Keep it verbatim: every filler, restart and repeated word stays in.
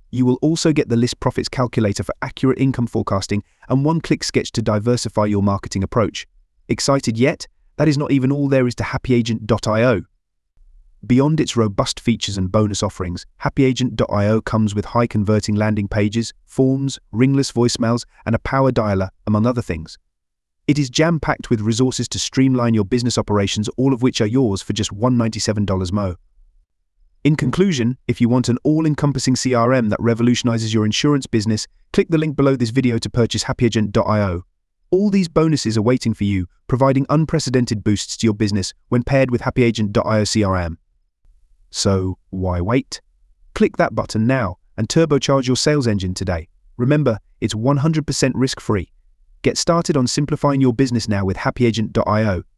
You will also get the list profits calculator for accurate income forecasting and one-click sketch to diversify your marketing approach. Excited yet? That is not even all there is to Happy Agent dot i o. Beyond its robust features and bonus offerings, Happy Agent dot i o comes with high-converting landing pages, forms, ringless voicemails, and a power dialer, among other things. It is jam-packed with resources to streamline your business operations, all of which are yours for just one hundred ninety-seven dollars mo. In conclusion, if you want an all-encompassing C R M that revolutionizes your insurance business, click the link below this video to purchase Happy Agent dot i o. All these bonuses are waiting for you, providing unprecedented boosts to your business when paired with Happy Agent dot i o C R M. So, why wait? Click that button now and turbocharge your sales engine today. Remember, it's one hundred percent risk-free. Get started on simplifying your business now with Happy Agent dot i o.